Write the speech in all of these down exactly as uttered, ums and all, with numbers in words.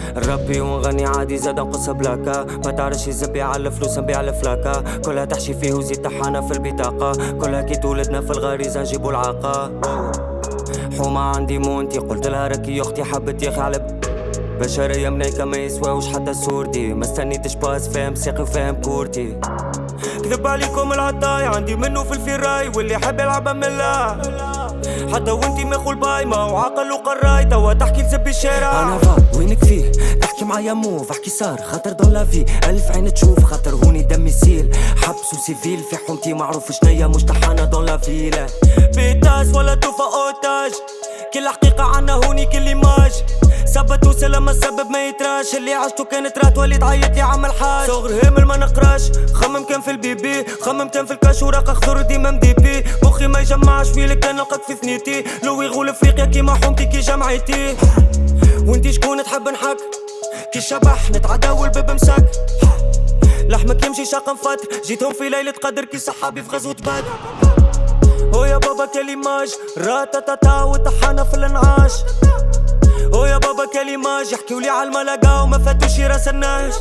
الربي ونغني عادي زاد نقص بلاكا، ما تعرفش يزبي على الفلوس نبيع على فلاكا، كلها تحشي فيه وزيد طحانة في البطاقة، كلها كي تولدنا في الغريزة نجيبو العاقة. حومة عندي مونتي قلت لها راكي يا اختي حبت ياخي على ب... بشرية منيكة ما يسواوش حتى صورتي، ما استنيتش باس فاهم ساقي وفاهم كورتي. كذب عليكم العطاي عندي منه في الفراي، واللي يحب يلعبها من الله حتى وانتي ماخو الباي ما هو عقل وقراي، توا تحكي لزبي الشارع. انا فاض وينك فيه تحكي معايا موف احكي صار خاطر دون لافي الف عين تشوف خاطر هوني دمي سيل حبس وسيفيل في حومتي معروف شنيا مش طحانة دون لافي. لا بيتاس ولا توفى اوتاج كل حقيقة عنا هوني كل ايماج، سبت وسلام السبب ما يتراش، اللي عشتو كانت رات ولي تعيط يا عم الحاج. صغر هامل ما نقراش خمم كان في البيبي، خمم كان في الكاش وراق خضر ديما مديبي، مخي ما يجمعش فيلك كان نلقاك في ثنيتي، لو يغول افريقيا كيما حومتي كي جمعيتي. وانتي شكون تحب نحك كي شبح نتعدى والباب مسك، لحمك يمشي شاق نفتر جيتهم في ليلة قدر كي صحابي في غزوة بدر. هو يا بابا كلماج راتاتاتا وطحانا في الانعاش، هو يا بابا كلماج يحكيولي عالملقا وما فاتوش راسناش.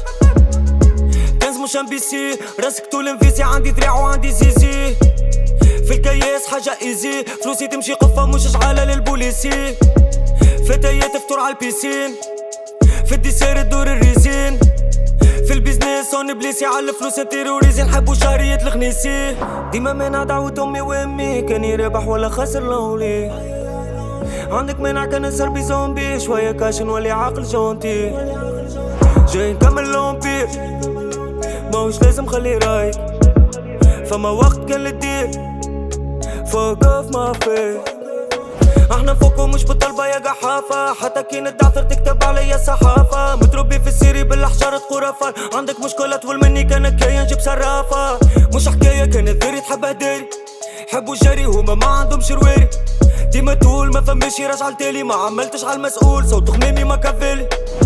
كنز مش ام بي سي راسك طول انفيسي، عندي ذراع وعندي زيزي في الكياس حاجة ايزي، فلوسي تمشي قفة مش شعالة للبوليسي، فتيات فطور عالبيسين في الديسير تدور الريزين، في البيزنس هون بليسي على الفلوس تيروريزي، نحبو شهرية الخنيسي. ديما مانع دعوة امي وامي كان يربح ولا خسر لولي، عندك مانع كان نسربي زومبي شوية كاش نولي عاقل جونتي، جاي نكمل لومبي ماهوش لازم خلي رايك، فما وقت كان للدير فوق اوف ما في. احنا فوقو مش بالطلبة يا قحافة، حتى كي ندعثر تكتب عليا صحافة، متربي في السيري بالاحجار خرافة، عندك مشكلة طول مني كان كايا نجيب صرافة، مش حكاية كانت ذري تحب هداري، حبوا الجري هما ما عندهم شرواري، ديما تقول ما فماشي راجع لتالي، ما عملتش عالمسؤول صوت خميمي ما كفالي.